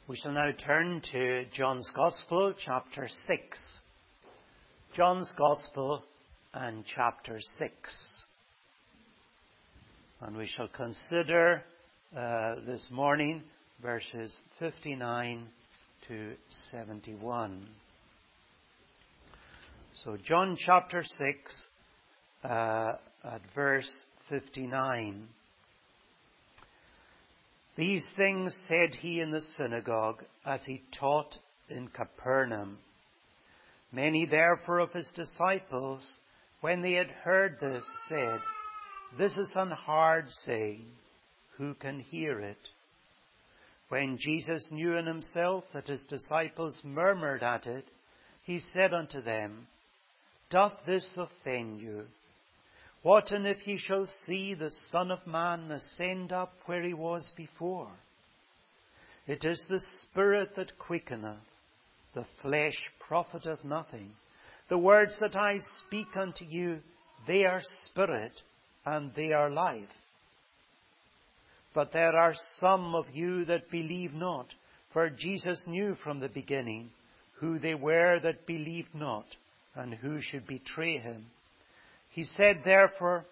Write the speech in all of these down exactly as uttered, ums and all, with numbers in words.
We shall now turn to John's Gospel, chapter six. John's Gospel and chapter six. And we shall consider uh, this morning verses fifty-nine to seventy-one. So John chapter six uh, at verse fifty-nine. These things said he in the synagogue as he taught in Capernaum. Many therefore of his disciples, when they had heard this, said, "This is an hard saying. Who can hear it?" When Jesus knew in himself that his disciples murmured at it, he said unto them, "Doth this offend you? What and if ye shall see the Son of Man ascend up where he was before? It is the Spirit that quickeneth, the flesh profiteth nothing. The words that I speak unto you, they are spirit, and they are life. But there are some of you that believe not, for Jesus knew from the beginning who they were that believed not, and who should betray him. He said, therefore,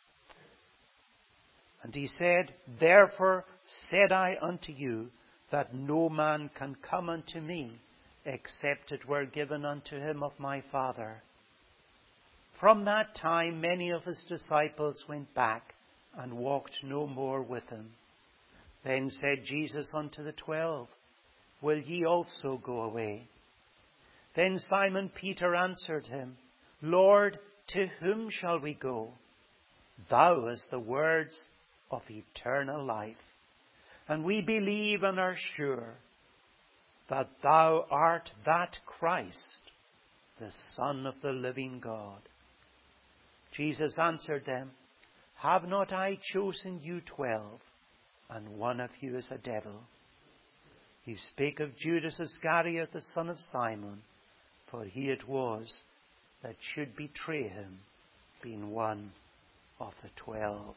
and he said, Therefore said I unto you, that no man can come unto me, except it were given unto him of my Father. From that time many of his disciples went back, and walked no more with him. Then said Jesus unto the twelve, Will ye also go away? Then Simon Peter answered him, Lord, to whom shall we go? Thou hast the words of eternal life. And we believe and are sure that thou art that Christ, the Son of the living God. Jesus answered them, Have not I chosen you twelve, and one of you is a devil? He spake of Judas Iscariot, the son of Simon, for he it was that should betray him, being one of the twelve.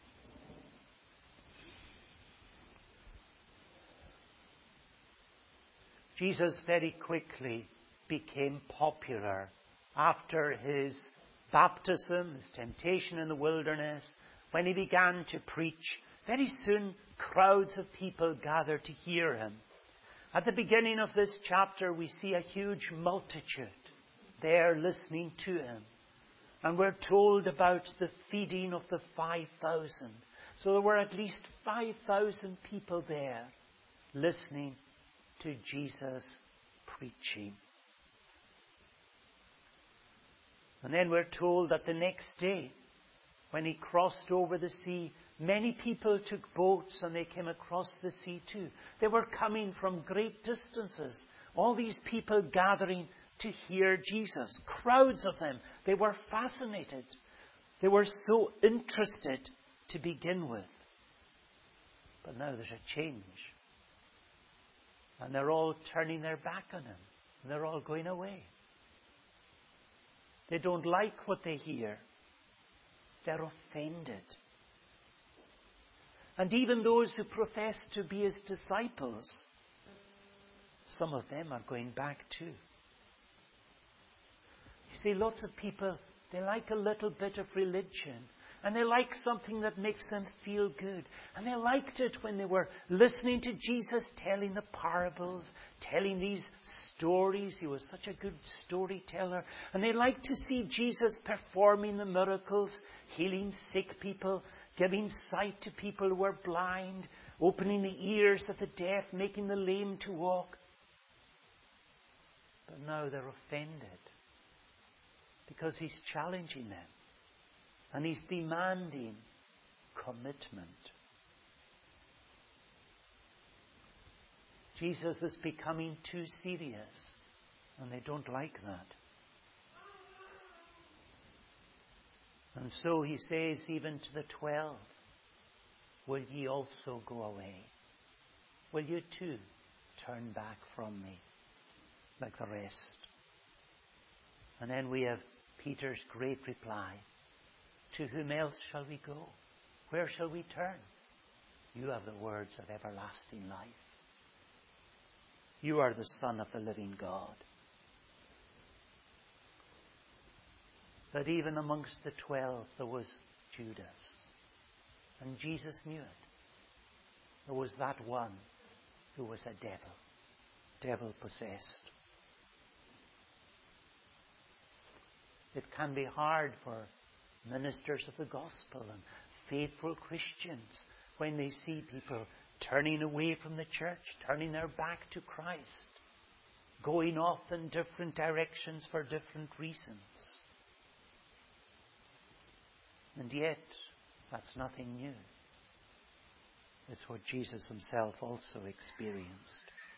Jesus very quickly became popular after his baptism, his temptation in the wilderness. When he began to preach, very soon crowds of people gathered to hear him. At the beginning of this chapter, we see a huge multitude there listening to him. And we're told about the feeding of the five thousand. So there were at least five thousand people there listening to Jesus preaching. And then we're told that the next day, when he crossed over the sea, many people took boats and they came across the sea too. They were coming from great distances. All these people gathering to hear Jesus. Crowds of them. They were fascinated. They were so interested to begin with. But now there's a change. And they're all turning their back on him. And they're all going away. They don't like what they hear. They're offended. And even those who profess to be his disciples, some of them are going back too. You see, lots of people, they like a little bit of religion. And they like something that makes them feel good. And they liked it when they were listening to Jesus telling the parables, telling these stories. He was such a good storyteller. And they liked to see Jesus performing the miracles, healing sick people, giving sight to people who were blind, opening the ears of the deaf, making the lame to walk. But now they're offended because he's challenging them. And he's demanding commitment. Jesus is becoming too serious. And they don't like that. And so he says even to the twelve, Will ye also go away? Will you too turn back from me like the rest? And then we have Peter's great reply. To whom else shall we go? Where shall we turn? You have the words of everlasting life. You are the Son of the living God. But even amongst the twelve there was Judas. And Jesus knew it. There was that one who was a devil. Devil possessed. It can be hard for ministers of the gospel and faithful Christians when they see people turning away from the church, turning their back to Christ, going off in different directions for different reasons. And yet, that's nothing new. It's what Jesus himself also experienced.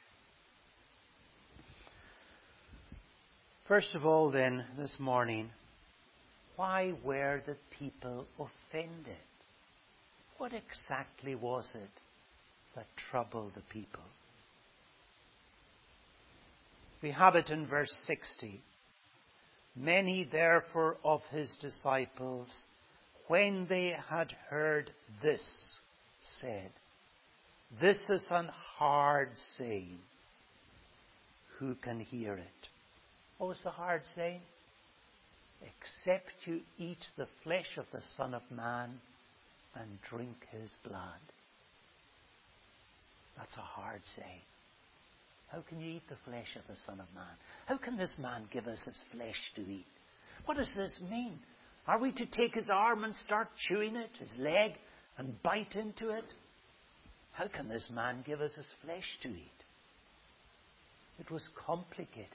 First of all then, this morning, why were the people offended? What exactly was it that troubled the people? We have it in verse sixty. Many therefore of his disciples, when they had heard this, said, "This is an hard saying. Who can hear it?" What was the hard saying? Except you eat the flesh of the Son of Man and drink his blood. That's a hard saying. How can you eat the flesh of the Son of Man? How can this man give us his flesh to eat? What does this mean? Are we to take his arm and start chewing it, his leg, and bite into it? How can this man give us his flesh to eat? It was complicated.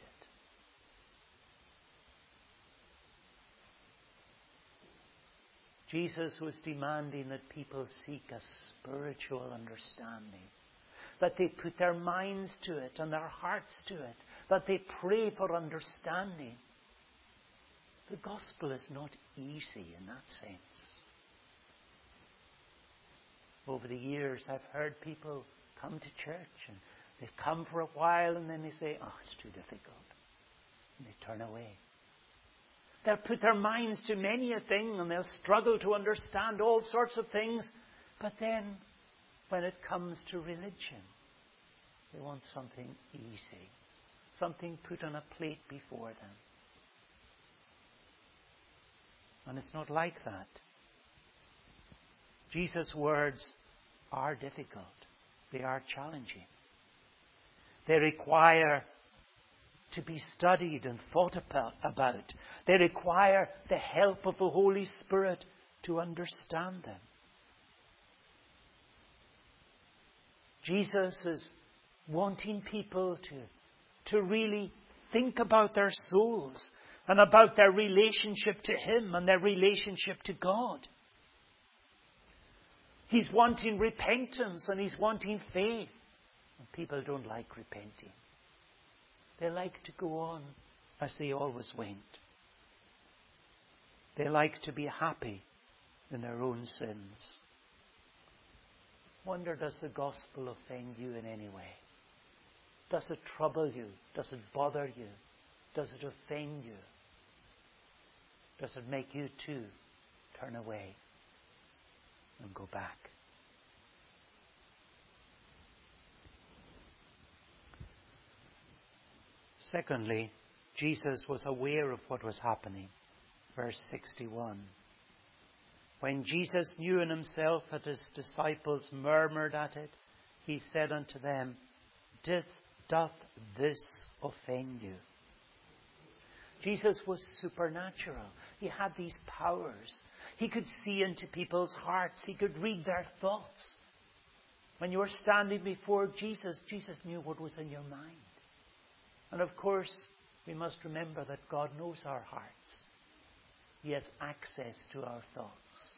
Jesus was demanding that people seek a spiritual understanding, that they put their minds to it and their hearts to it, that they pray for understanding. The gospel is not easy in that sense. Over the years, I've heard people come to church and they come for a while and then they say, "Oh, it's too difficult." And they turn away. They'll put their minds to many a thing and they'll struggle to understand all sorts of things. But then, when it comes to religion, they want something easy, something put on a plate before them. And it's not like that. Jesus' words are difficult. They are challenging. They require to be studied and thought about. They require the help of the Holy Spirit to understand them. Jesus is wanting people to, to really think about their souls and about their relationship to Him and their relationship to God. He's wanting repentance and He's wanting faith. And people don't like repenting. They like to go on as they always went. They like to be happy in their own sins. Wonder, does the gospel offend you in any way? Does it trouble you? Does it bother you? Does it offend you? Does it make you too turn away and go back? Secondly, Jesus was aware of what was happening. Verse sixty-one. When Jesus knew in himself that his disciples murmured at it, he said unto them, Doth, doth this offend you? Jesus was supernatural. He had these powers. He could see into people's hearts. He could read their thoughts. When you were standing before Jesus, Jesus knew what was in your mind. And of course, we must remember that God knows our hearts. He has access to our thoughts.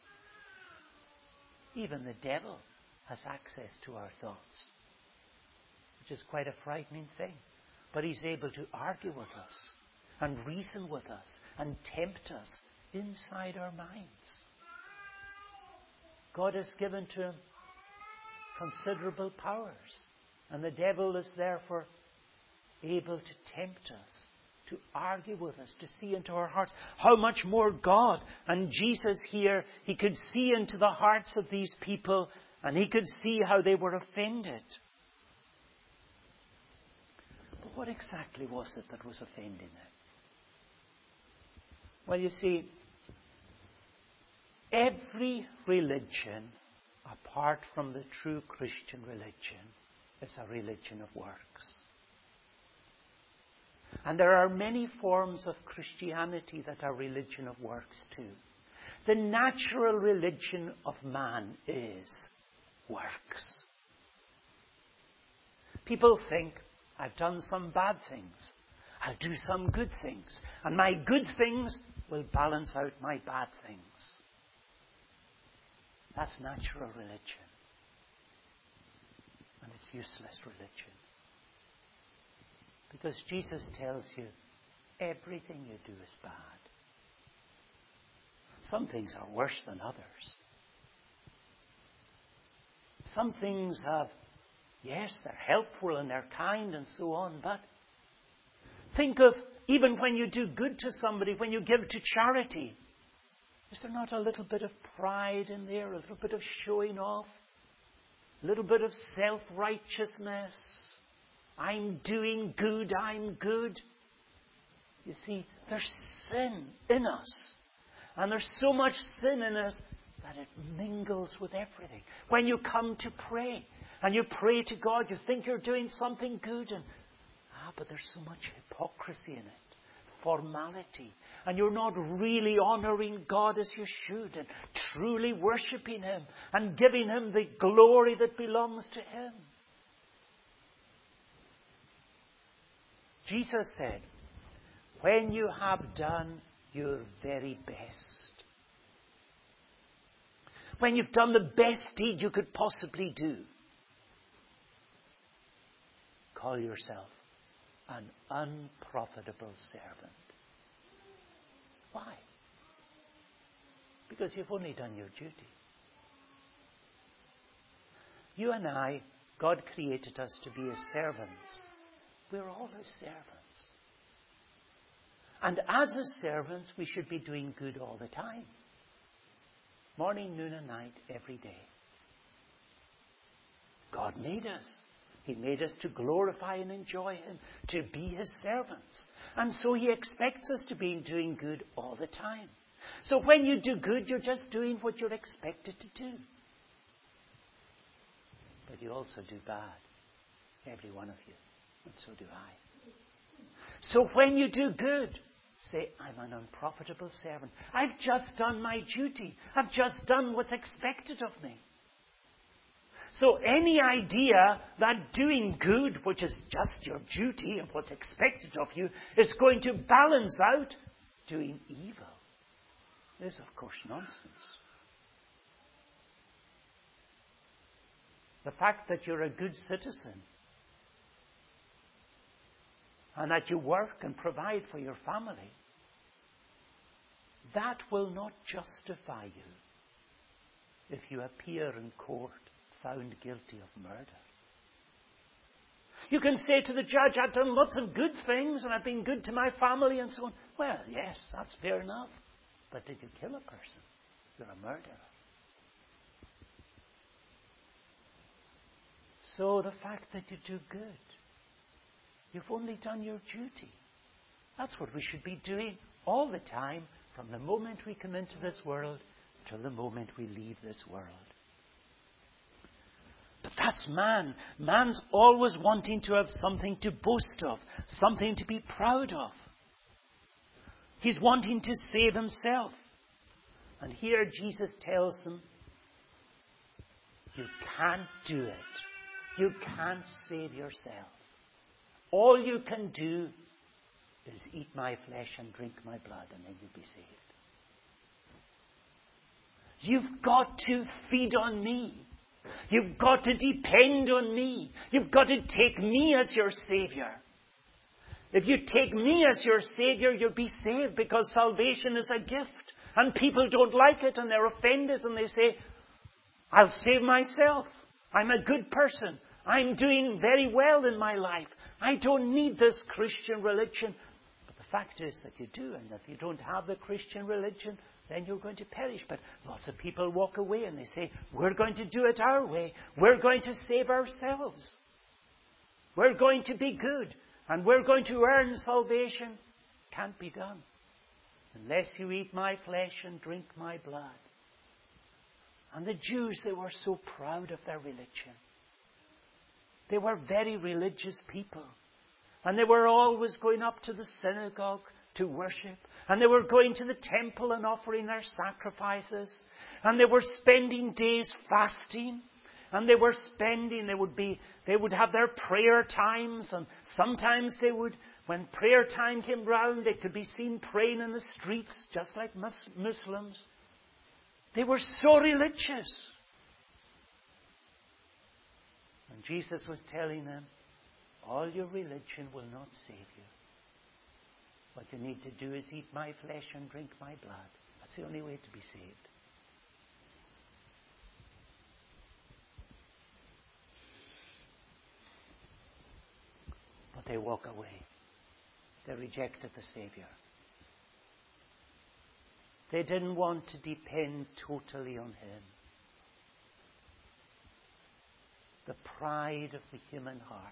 Even the devil has access to our thoughts, which is quite a frightening thing. But he's able to argue with us and reason with us and tempt us inside our minds. God has given to him considerable powers, and the devil is therefore able to tempt us, to argue with us, to see into our hearts. How much more God? And Jesus here, he could see into the hearts of these people and he could see how they were offended. what exactly was it that was offending him? Well, you see, every religion, apart from the true Christian religion, is a religion of works. And there are many forms of Christianity that are religion of works too. The natural religion of man is works. People think, I've done some bad things. I'll do some good things. And my good things will balance out my bad things. That's natural religion. And it's useless religion. Because Jesus tells you, everything you do is bad. Some things are worse than others. Some things have, yes, they're helpful and they're kind and so on, but think of even when you do good to somebody, when you give to charity, is there not a little bit of pride in there, a little bit of showing off, a little bit of self-righteousness? I'm doing good, I'm good. You see, there's sin in us. And there's so much sin in us that it mingles with everything. When you come to pray, and you pray to God, you think you're doing something good, and ah, but there's so much hypocrisy in it, formality, and you're not really honouring God as you should, and truly worshipping Him, and giving Him the glory that belongs to Him. Jesus said, when you have done your very best, when you've done the best deed you could possibly do, call yourself an unprofitable servant. Why? Because you've only done your duty. You and I, God created us to be His servants. We're all His servants. And as His servants, we should be doing good all the time. Morning, noon and night, every day. God made us. He made us to glorify and enjoy Him, to be His servants. And so He expects us to be doing good all the time. So when you do good, you're just doing what you're expected to do. But you also do bad. Every one of you. And so do I. So when you do good, say, I'm an unprofitable servant. I've just done my duty. I've just done what's expected of me. So any idea that doing good, which is just your duty and what's expected of you, is going to balance out doing evil is, of course, nonsense. The fact that you're a good citizen and that you work and provide for your family, that will not justify you if you appear in court found guilty of murder. You can say to the judge, I've done lots of good things and I've been good to my family and so on. Well, yes, that's fair enough. But did you kill a person? You're a murderer. So the fact that you do good, you've only done your duty. That's what we should be doing all the time, from the moment we come into this world till the moment we leave this world. But that's man. Man's always wanting to have something to boast of, something to be proud of. He's wanting to save himself. And here Jesus tells them, you can't do it. You can't save yourself. All you can do is eat my flesh and drink my blood, and then you'll be saved. You've got to feed on me. You've got to depend on me. You've got to take me as your Savior. If you take me as your Savior, you'll be saved, because salvation is a gift. And people don't like it, and they're offended, and they say, I'll save myself. I'm a good person. I'm doing very well in my life. I don't need this Christian religion. But the fact is that you do, and if you don't have the Christian religion, then you're going to perish. But lots of people walk away and they say, we're going to do it our way. We're going to save ourselves. We're going to be good. and we're going to earn salvation. Can't be done. Unless you eat my flesh and drink my blood. And the Jews, they were so proud of their religion. They were very religious people. And they were always going up to the synagogue to worship. And they were going to the temple and offering their sacrifices. And they were spending days fasting. And they were spending, they would be, they would have their prayer times. And sometimes they would, when prayer time came round, they could be seen praying in the streets, just like mus- Muslims. They were so religious. And Jesus was telling them, all your religion will not save you. What you need to do is eat my flesh and drink my blood. That's the only way to be saved. But they walk away. They rejected the Savior. They didn't want to depend totally on Him. The pride of the human heart.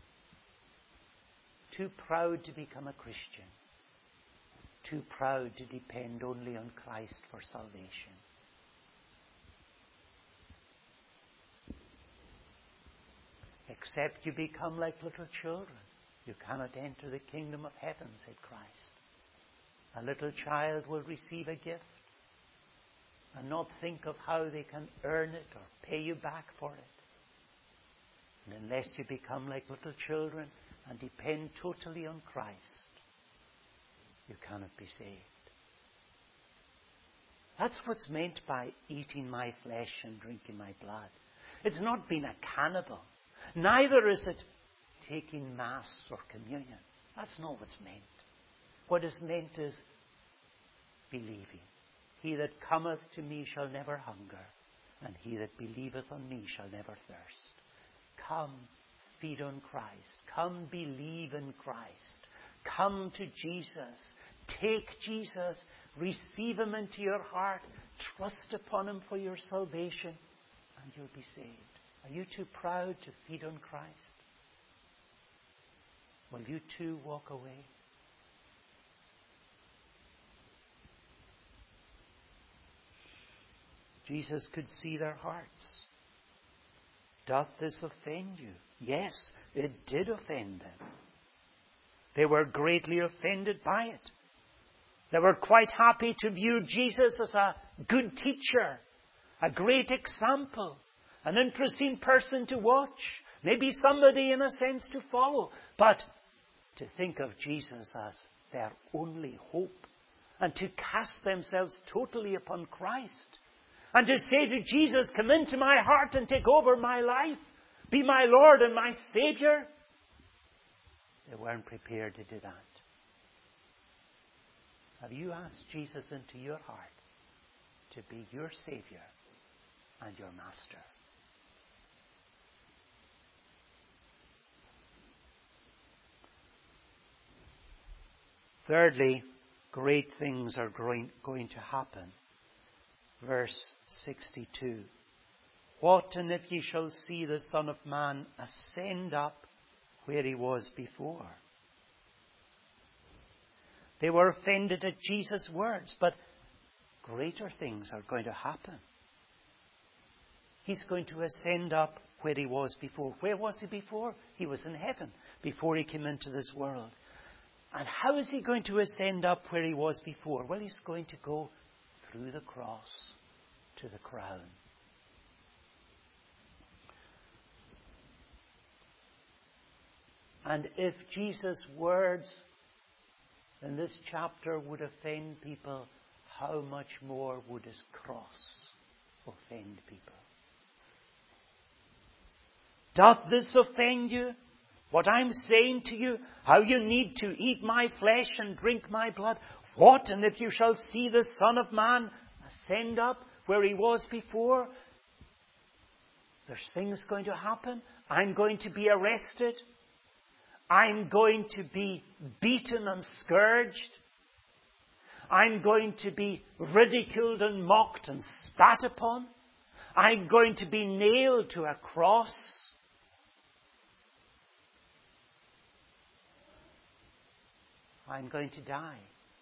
Too proud to become a Christian. Too proud to depend only on Christ for salvation. Except you become like little children, you cannot enter the kingdom of heaven, said Christ. A little child will receive a gift and not think of how they can earn it or pay you back for it. And unless you become like little children and depend totally on Christ, you cannot be saved. That's what's meant by eating my flesh and drinking my blood. It's not being a cannibal. Neither is it taking Mass or communion. That's not what's meant. What is meant is believing. He that cometh to me shall never hunger, and he that believeth on me shall never thirst. Come, feed on Christ. Come, believe in Christ. Come to Jesus. Take Jesus. Receive Him into your heart. Trust upon Him for your salvation, and you'll be saved. Are you too proud to feed on Christ? Will you too walk away? Jesus could see their hearts. Doth this offend you? Yes, it did offend them. They were greatly offended by it. They were quite happy to view Jesus as a good teacher, a great example, an interesting person to watch, maybe somebody in a sense to follow, but to think of Jesus as their only hope and to cast themselves totally upon Christ and to say to Jesus, come into my heart and take over my life, be my Lord and my Savior. They weren't prepared to do that. Have you asked Jesus into your heart to be your Savior and your Master? Thirdly, great things are going, going to happen. Verse sixty-two. What and if ye shall see the Son of Man ascend up where He was before? They were offended at Jesus' words, but greater things are going to happen. He's going to ascend up where He was before. Where was He before? He was in heaven before He came into this world. And how is He going to ascend up where He was before? Well, He's going to go through the cross to the crown. And if Jesus' words in this chapter would offend people, how much more would His cross offend people? Doth this offend you? What I'm saying to you, how you need to eat my flesh and drink my blood. What, and if you shall see the Son of Man ascend up where He was before? There's things going to happen. I'm going to be arrested. I'm going to be beaten and scourged. I'm going to be ridiculed and mocked and spat upon. I'm going to be nailed to a cross. I'm going to die.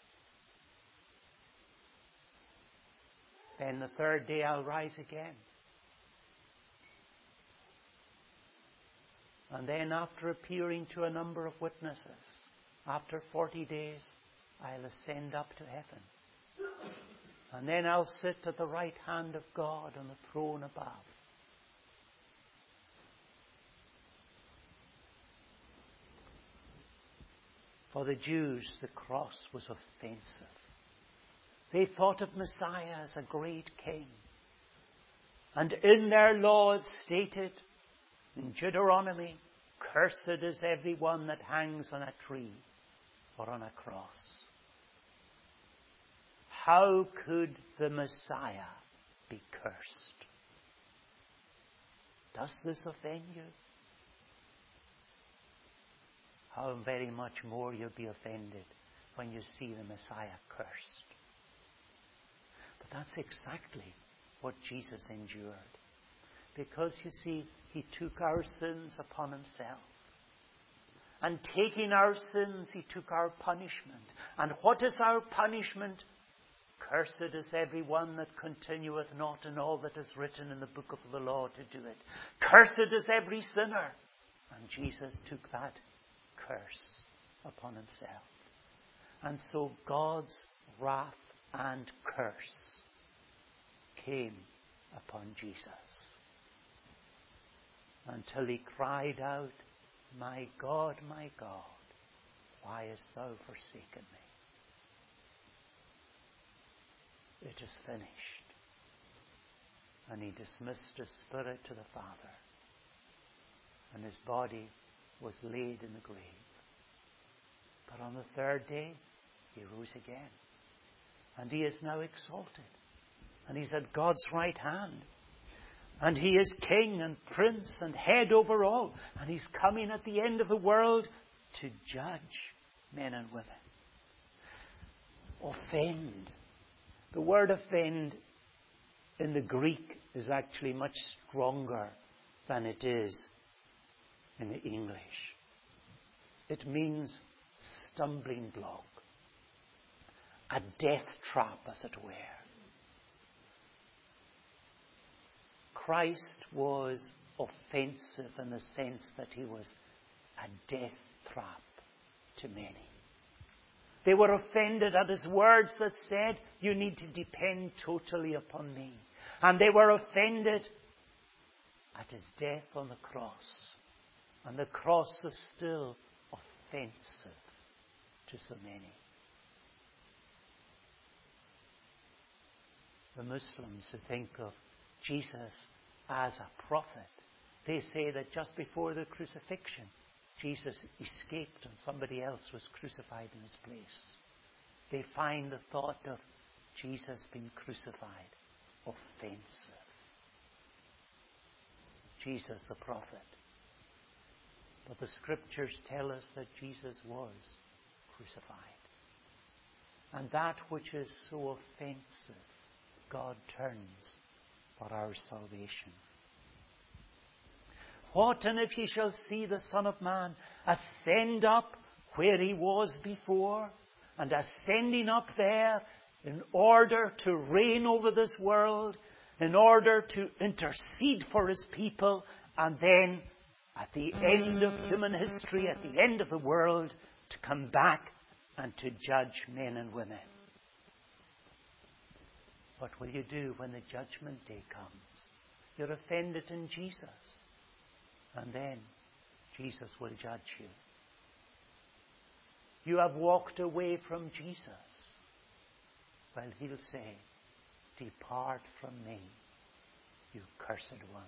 Then the third day I'll rise again. And then after appearing to a number of witnesses, after forty days, I'll ascend up to heaven. And then I'll sit at the right hand of God on the throne above. For the Jews, the cross was offensive. They thought of Messiah as a great king. And in their law it stated in Deuteronomy, cursed is everyone that hangs on a tree or on a cross. How could the Messiah be cursed? Does this offend you? How very much more you'll be offended when you see the Messiah cursed. But that's exactly what Jesus endured. Because, you see, He took our sins upon Himself. And taking our sins, He took our punishment. And what is our punishment? Cursed is everyone that continueth not in all that is written in the book of the law to do it. Cursed is every sinner. And Jesus took that curse upon Himself. And so God's wrath and curse came upon Jesus. Until He cried out, My God, my God, why hast thou forsaken me? It is finished. And He dismissed His spirit to the Father. And His body was laid in the grave. But on the third day, He rose again. And He is now exalted. And He's at God's right hand. And He is King and Prince and head over all. And He's coming at the end of the world to judge men and women. Offend. The word offend in the Greek is actually much stronger than it is in the English. It means stumbling block. A death trap, as it were. Christ was offensive in the sense that He was a death trap to many. They were offended at His words that said, you need to depend totally upon me. And they were offended at His death on the cross. And the cross is still offensive to so many. The Muslims who think of Jesus as a prophet, they say that just before the crucifixion, Jesus escaped and somebody else was crucified in His place. They find the thought of Jesus being crucified offensive. Jesus the prophet. But the Scriptures tell us that Jesus was crucified. And that which is so offensive, God turns for our salvation. What and if ye shall see the Son of Man ascend up where He was before, and ascending up there in order to reign over this world, in order to intercede for His people, and then at the end of human history, at the end of the world, to come back and to judge men and women. What will you do when the judgment day comes? You're offended in Jesus. And then Jesus will judge you. You have walked away from Jesus. Well, He'll say, depart from me, you cursed ones.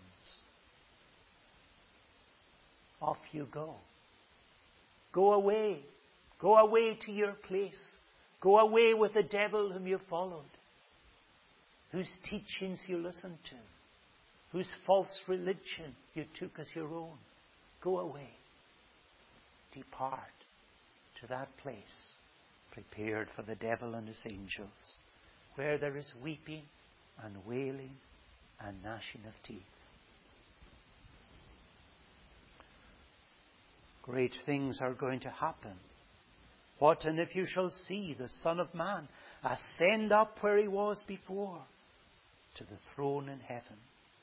Off you go. Go away. Go away to your place. Go away with the devil whom you followed, whose teachings you listened to, whose false religion you took as your own. Go away. Depart to that place prepared for the devil and his angels, where there is weeping and wailing and gnashing of teeth. Great things are going to happen What and if you shall see the Son of Man ascend up where he was before, to the throne in heaven.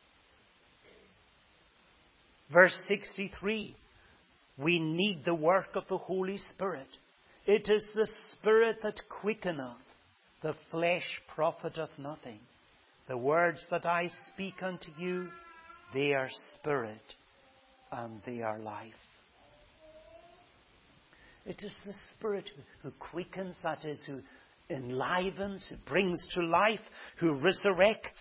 Verse sixty-three. We need the work of the Holy Spirit. It is the Spirit that quickeneth, the flesh profiteth nothing. The words that I speak unto you, they are spirit and they are life. It is the Spirit who quickens, that is, who enlivens, who brings to life, who resurrects.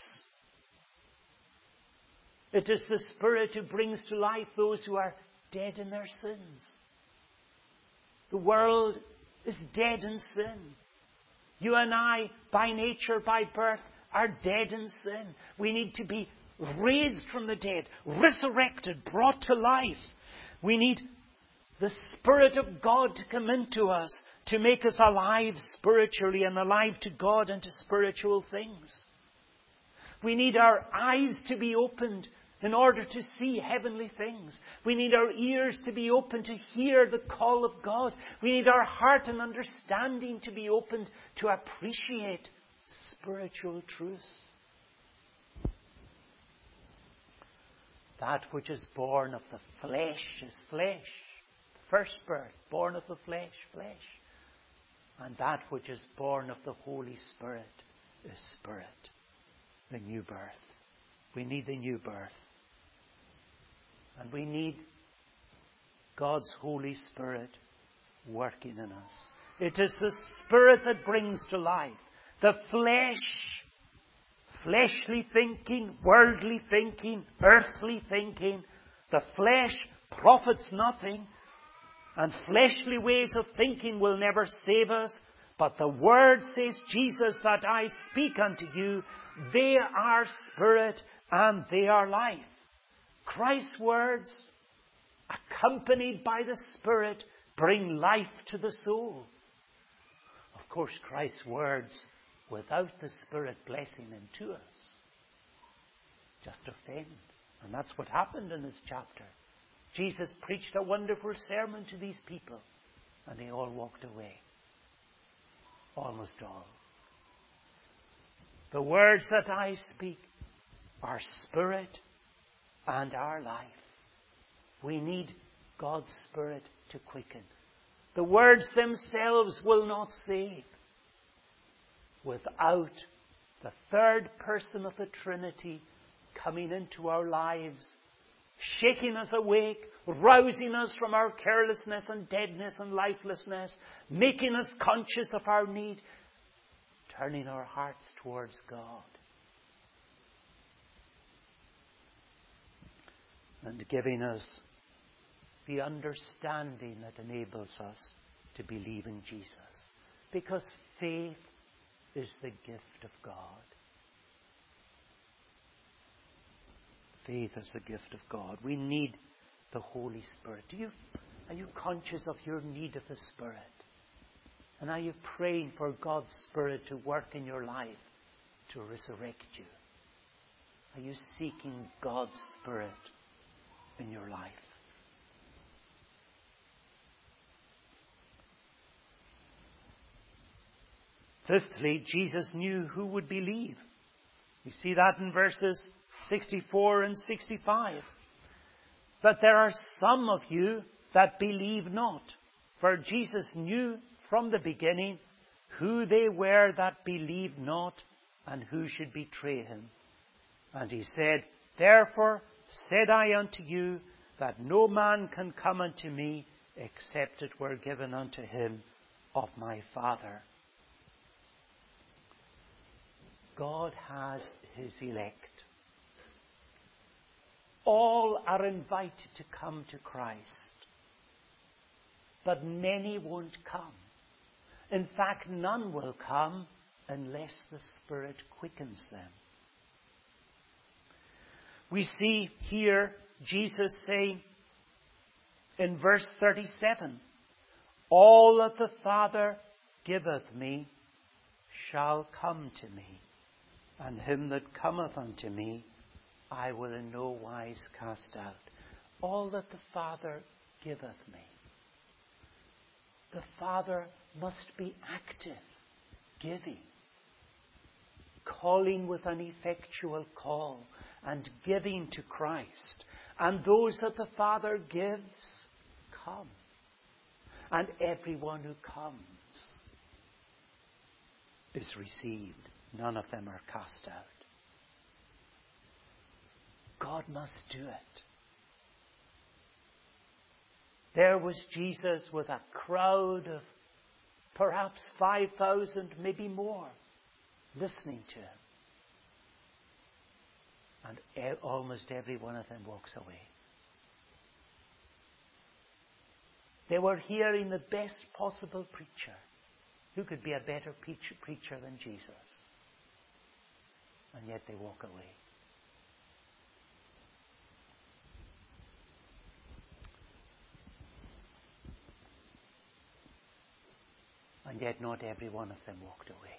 It is the Spirit who brings to life those who are dead in their sins. The world is dead in sin. You and I, by nature, by birth, are dead in sin. We need to be raised from the dead, resurrected, brought to life. We need the Spirit of God to come into us, to make us alive spiritually and alive to God and to spiritual things. We need our eyes to be opened in order to see heavenly things. We need our ears to be open to hear the call of God. We need our heart and understanding to be opened to appreciate spiritual truths. That which is born of the flesh is flesh. First birth, born of the flesh, flesh. And that which is born of the Holy Spirit is spirit. The new birth. We need the new birth. And we need God's Holy Spirit working in us. It is the Spirit that brings to life. The flesh, fleshly thinking, worldly thinking, earthly thinking. The flesh profits nothing. And fleshly ways of thinking will never save us. But the Word, says Jesus, that I speak unto you, they are spirit and they are life. Christ's words, accompanied by the Spirit, bring life to the soul. Of course, Christ's words, without the Spirit blessing into us, just offend. And that's what happened in this chapter. Jesus preached a wonderful sermon to these people, and they all walked away. Almost all. The words that I speak are spirit and our life. We need God's Spirit to quicken. The words themselves will not save. Without the third person of the Trinity coming into our lives, shaking us awake, rousing us from our carelessness and deadness and lifelessness, making us conscious of our need, turning our hearts towards God. And giving us the understanding that enables us to believe in Jesus. Because faith is the gift of God. Faith is the gift of God. We need the Holy Spirit. Do you, are you conscious of your need of the Spirit? And are you praying for God's Spirit to work in your life, to resurrect you? Are you seeking God's Spirit in your life? Fifthly, Jesus knew who would believe. You see that in verses sixty-four and sixty-five. But there are some of you that believe not. For Jesus knew from the beginning who they were that believed not and who should betray him. And he said, Therefore said I unto you, that no man can come unto me, except it were given unto him of my Father. God has his elect. All are invited to come to Christ. But many won't come. In fact, none will come unless the Spirit quickens them. We see here Jesus saying in verse thirty-seven, All that the Father giveth me shall come to me, and him that cometh unto me I will in no wise cast out. All that the Father giveth me. the Father must be active, giving, calling with an effectual call, and giving to Christ. And those that the Father gives come. And everyone who comes is received. None of them are cast out. God must do it. There was Jesus with a crowd of perhaps five thousand, maybe more, listening to him. And e- almost every one of them walks away. They were hearing the best possible preacher. Who could be a better preacher, preacher than Jesus? And yet they walk away. And yet not every one of them walked away.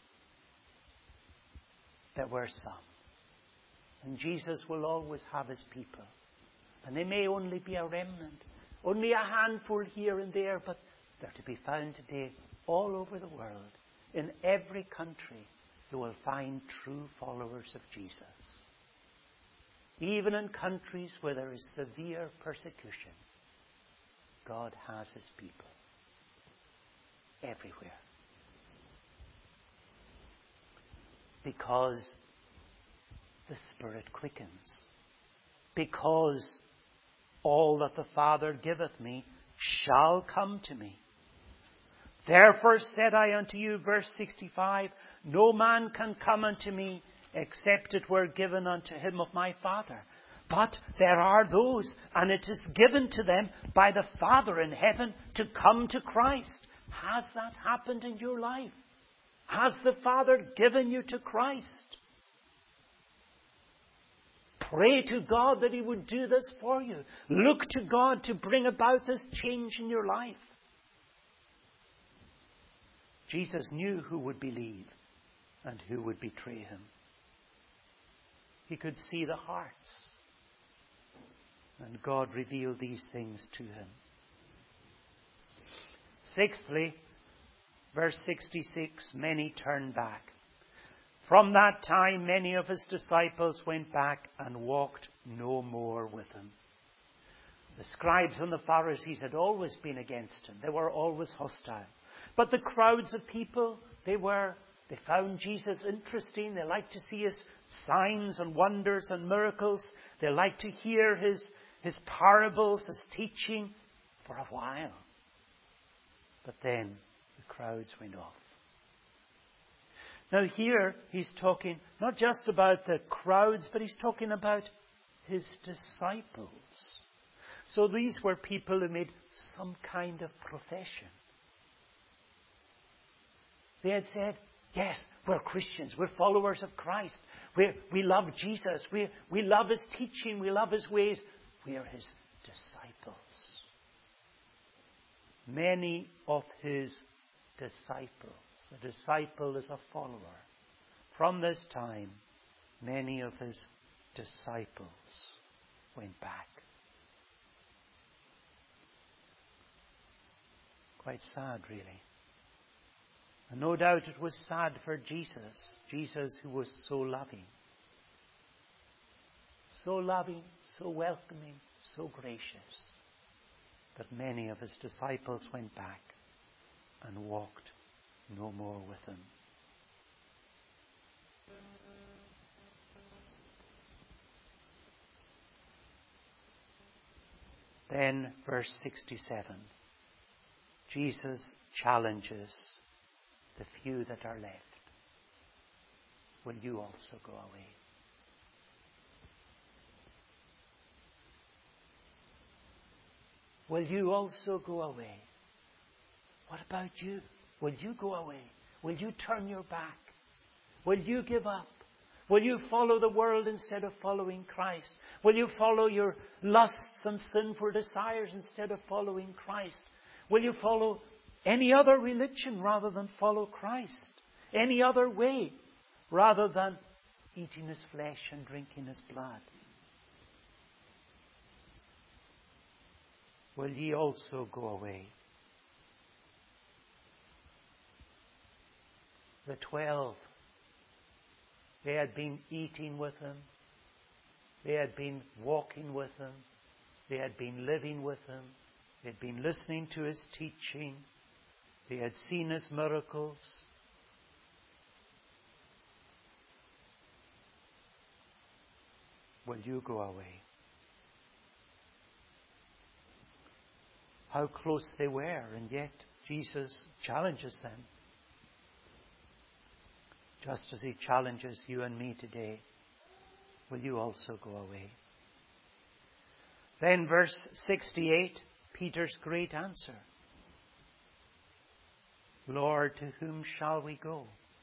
There were some. And Jesus will always have his people. And they may only be a remnant, only a handful here and there, but they're to be found today all over the world. In every country, you will find true followers of Jesus. Even in countries where there is severe persecution, God has his people. Everywhere. Because the Spirit quickens. Because all that the Father giveth me shall come to me. Therefore said I unto you, verse sixty-five, no man can come unto me except it were given unto him of my Father. But there are those, and it is given to them by the Father in heaven to come to Christ. Has that happened in your life? Has the Father given you to Christ? Pray to God that he would do this for you. Look to God to bring about this change in your life. Jesus knew who would believe and who would betray him. He could see the hearts. And God revealed these things to him. Sixthly, verse sixty-six, many turned back. From that time, many of his disciples went back and walked no more with him. The scribes and the Pharisees had always been against him. They were always hostile. But the crowds of people, they were, they found Jesus interesting. They liked to see his signs and wonders and miracles. They liked to hear his, his parables, his teaching for a while. But then the crowds went off. Now here he's talking not just about the crowds, but he's talking about his disciples. So these were people who made some kind of profession. They had said, yes, we're Christians, we're followers of Christ, we we love Jesus, we we love his teaching, we love his ways, we are his disciples. Many of his disciples. A disciple is a follower. From this time, many of his disciples went back. Quite sad, really. And no doubt it was sad for Jesus. Jesus who was so loving. So loving, so welcoming, so gracious. But many of his disciples went back and walked no more with him. Then, verse sixty-seven, Jesus challenges the few that are left. Will you also go away? Will you also go away? What about you? Will you go away? Will you turn your back? Will you give up? Will you follow the world instead of following Christ? Will you follow your lusts and sinful desires instead of following Christ? Will you follow any other religion rather than follow Christ? Any other way rather than eating his flesh and drinking his blood? Will ye also go away? The twelve. They had been eating with him. They had been walking with him. They had been living with him. They had been listening to his teaching. They had seen his miracles. Will you go away? How close they were, and yet Jesus challenges them. Just as he challenges you and me today, will you also go away? Then verse sixty-eight, Peter's great answer. Lord, to whom shall we go?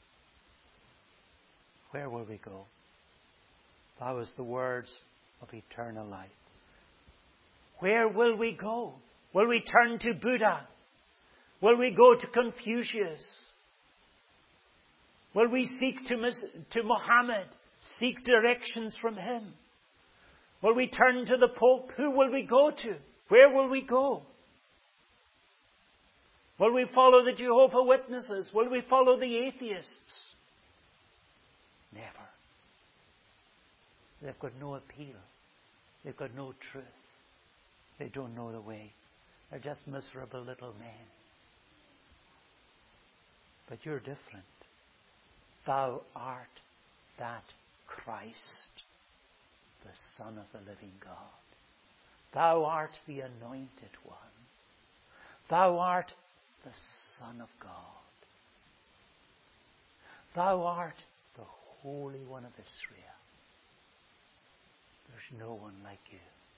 Where will we go? That was the words of eternal life. Where will we go? Will we turn to Buddha? Will we go to Confucius? Will we seek to, to Muhammad? Seek directions from him? Will we turn to the Pope? Who will we go to? Where will we go? Will we follow the Jehovah's Witnesses? Will we follow the atheists? Never. They've got no appeal. They've got no truth. They don't know the way. They're just miserable little men. But you're different. Thou art that Christ, the Son of the living God. Thou art the anointed one. Thou art the Son of God. Thou art the Holy One of Israel. There's no one like you.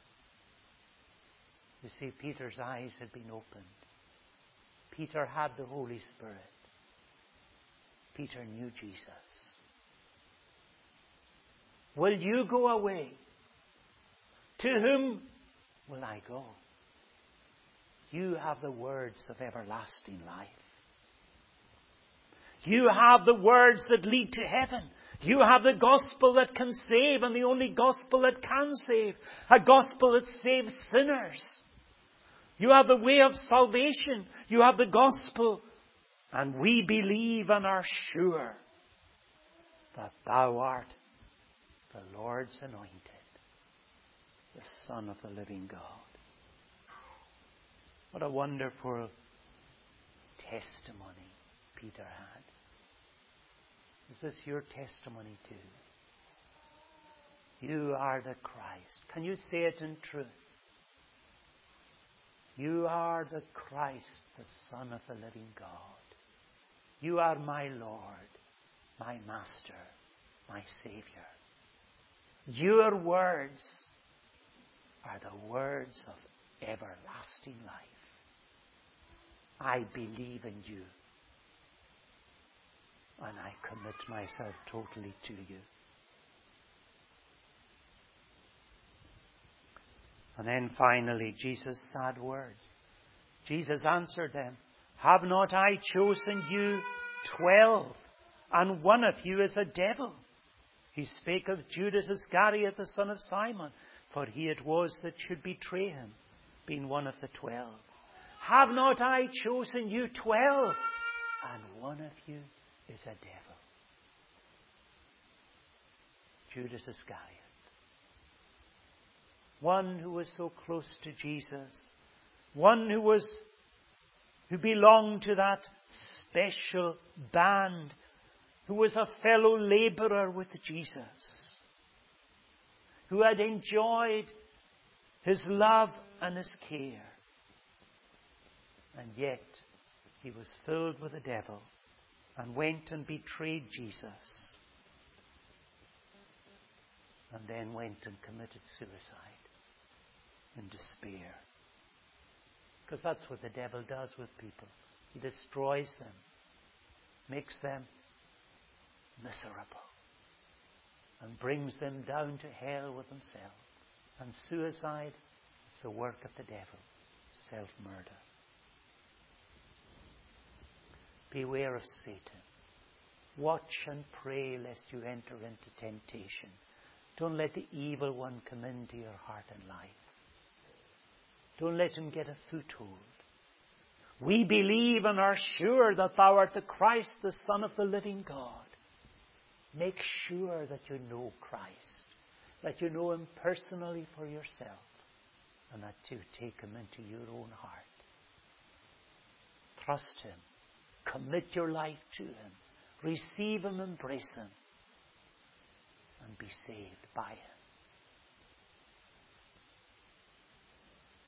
You see, Peter's eyes had been opened. Peter had the Holy Spirit. Peter knew Jesus. Will you go away? To whom will I go? You have the words of everlasting life. You have the words that lead to heaven. You have the gospel that can save, and the only gospel that can save. A gospel that saves sinners. You have the way of salvation. You have the gospel. And we believe and are sure that thou art the Lord's anointed, the Son of the living God. What a wonderful testimony Peter had. Is this your testimony too? You are the Christ. Can you say it in truth? You are the Christ, the Son of the living God. You are my Lord, my Master, my Savior. Your words are the words of everlasting life. I believe in you, and I commit myself totally to you. And then finally, Jesus' sad words. Jesus answered them, have not I chosen you twelve, and one of you is a devil? He spake of Judas Iscariot, the son of Simon, for he it was that should betray him, being one of the twelve. Have not I chosen you twelve, and one of you is a devil? Judas Iscariot. One who was so close to Jesus. One who was, who belonged to that special band. Who was a fellow laborer with Jesus. Who had enjoyed his love and his care. And yet, he was filled with the devil and went and betrayed Jesus. And then went and committed suicide in despair. Because that's what the devil does with people. He destroys them, makes them miserable, and brings them down to hell with himself. And suicide is the work of the devil, self-murder. Beware of Satan. Watch and pray lest you enter into temptation. Don't let the evil one come into your heart and life. Don't let him get a foothold. We believe and are sure that thou art the Christ, the Son of the living God. Make sure that you know Christ, that you know Him personally for yourself, and that you take Him into your own heart. Trust Him. Commit your life to Him. Receive Him, embrace Him, and be saved by Him.